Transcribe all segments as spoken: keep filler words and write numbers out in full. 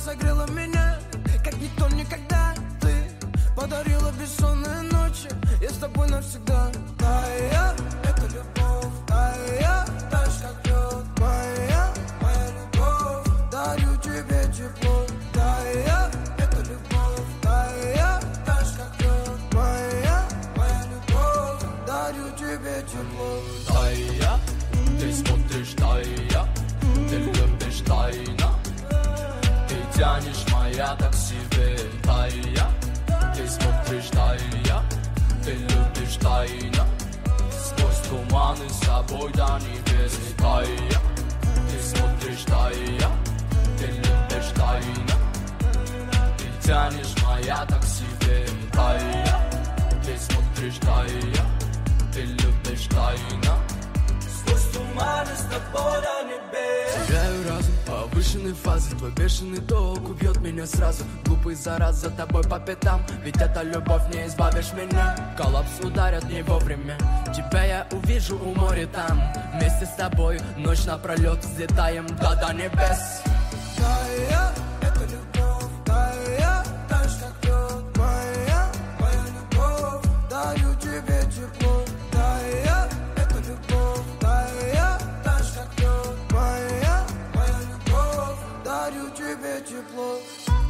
согрела меня, как никто никогда. Ты подарила бессонные ночи, я с тобой навсегда. Тая, это любовь, тая, таешь как лед. Моя, моя любовь, дарю тебе тепло. Тая, это любовь, тая, таешь как лед. Моя, моя любовь, дарю тебе тепло. Тая, ты смотришь тая, ты любишь тайна, ты тянешь моя так себе. Тая, ты смотришь тая, ты любишь тайна, сквозь туманы с собой до небес. Тая, ты смотришь тая, ты любишь тайна, ты тянешь моя так себе. Тая, ты смотришь тая, ты любишь тайна, сквозь туманы с тобой до небес. Теряю разум, повышенной фазы, твой бешеный ток убьет меня сразу. Глупый зараз за тобой по пятам, ведь это любовь, не избавишь меня. Коллапс ударят не вовремя, тебя я увижу у моря там. Вместе с тобой ночь напролет взлетаем до, до небес. Тая, это любовь, тая, таешь как лед. Моя, моя любовь, дарю тебе тепло. Тая, это любовь, тая, таешь как лед. Моя, моя любовь, дарю тебе тепло.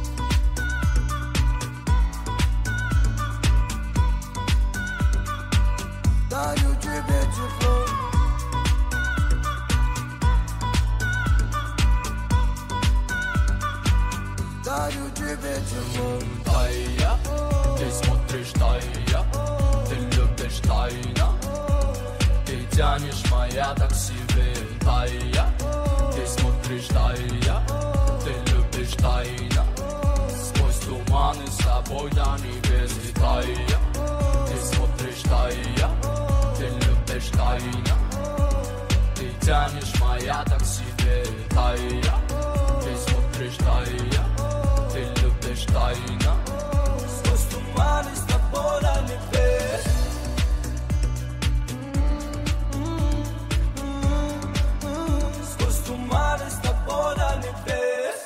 Дарю тебе тепло. Дарю тебе тепло. Тая, ты смотришь тая, ты любишь тайна, ты тянешь моя так себе. Тая, ты смотришь тая, ты любишь тайна, сквозь туманы с собой до небес. Тая, ты смотришь тая, ты любишь тайна, ты тянешь моя так себе. Тая, ты смотришь тая, ты любишь тайна, сквозь туманы с тобой до небес. Сквозь туманы с тобой до небес.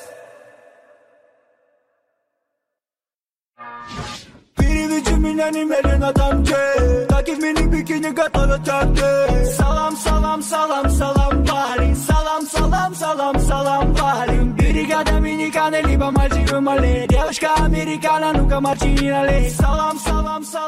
Переведи меня немедленно там, где таких мини-бикини готовят, как ты. Салам, салам, салам, салам, парень. Салам, салам, салам, салам, парень. Берега Доминиканы, либо Мальдивы, Мале. Девушка американо, ну-ка марчини налей. Салам, салам, салам.